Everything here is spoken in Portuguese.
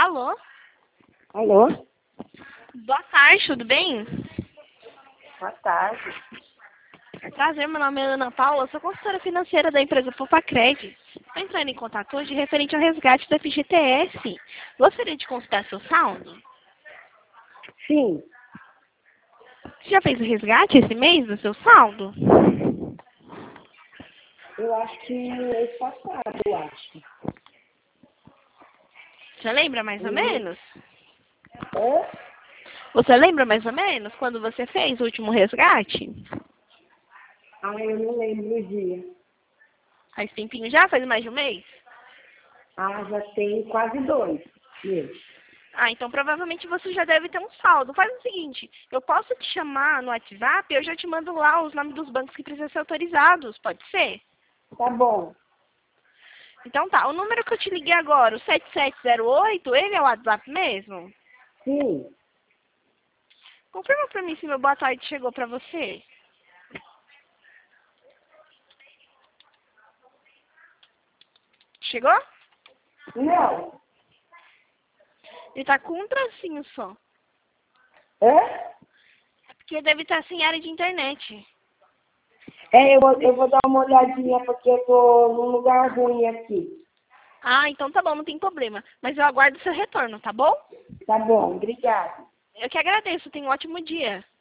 Alô? Alô? Boa tarde, tudo bem? Boa tarde. Prazer, meu nome é Ana Paula, sou consultora financeira da empresa Fopacred. Estou entrando em contato hoje referente ao resgate do FGTS. Gostaria de consultar seu saldo? Sim, Você já fez o resgate esse mês do seu saldo? eu acho que mês passado, eu acho. Você lembra mais ou menos? É? Você lembra mais ou menos quando você fez o último resgate? Ah, eu não lembro o dia. Faz tempinho já? Faz mais de um mês? Ah, já tem quase 2 meses. Ah, então provavelmente você já deve ter um saldo. Faz o seguinte, eu posso te chamar no WhatsApp, eu já te mando lá os nomes dos bancos que precisam ser autorizados, pode ser? Tá bom. Então tá, o número que eu te liguei agora, o 7708, ele é o WhatsApp mesmo? Sim, Confirma pra mim se meu boa tarde chegou pra você. Chegou? não. Ele tá com um tracinho só. É? Porque deve estar sem área de internet. É, eu vou dar uma olhadinha porque eu tô num lugar ruim aqui. Ah, então tá bom, não tem problema. Mas eu aguardo o seu retorno, tá bom? Tá bom, obrigada. Eu que agradeço, tenha um ótimo dia.